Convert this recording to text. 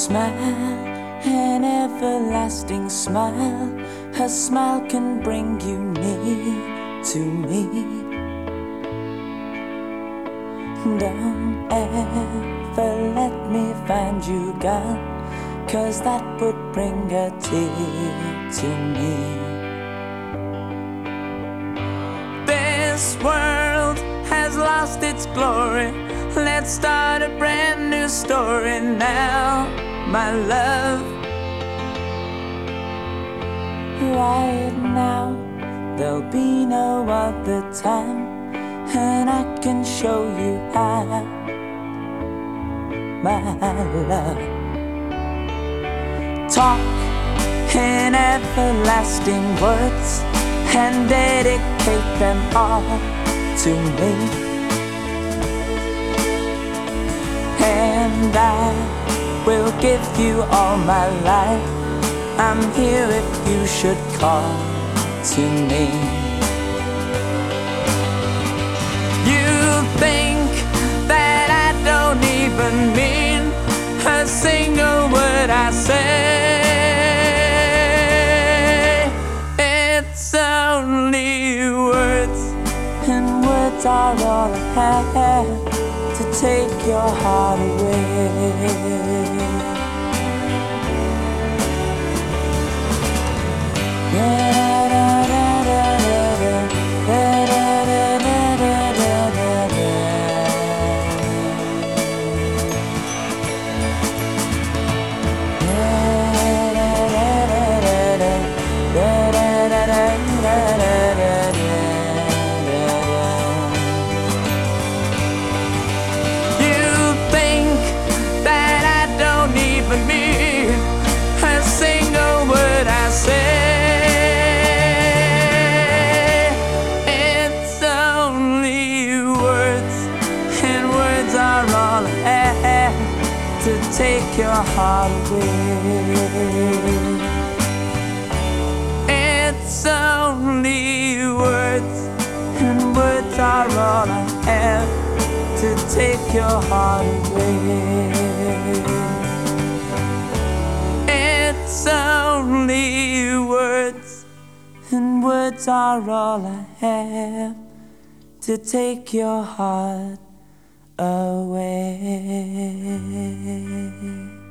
smile, an everlasting smile. Her smile can bring you near to me. Don't ever let me find you gone, 'cause that would bring a tear to me. This world has lost its glory. Let's start a brand new story now, my love. Right now, there'll be no other time, and I can show you how, my love. Talk in everlasting words and dedicate them all to me, and I will give you all my life. I'm here if you should call to me. You think that I don't even mean a single word I say. It's only words, and words are all I have to take your heart away. To take your heart away. It's only words, and words are all I have to take your heart away. It's only words, and words are all I have to take your heart away.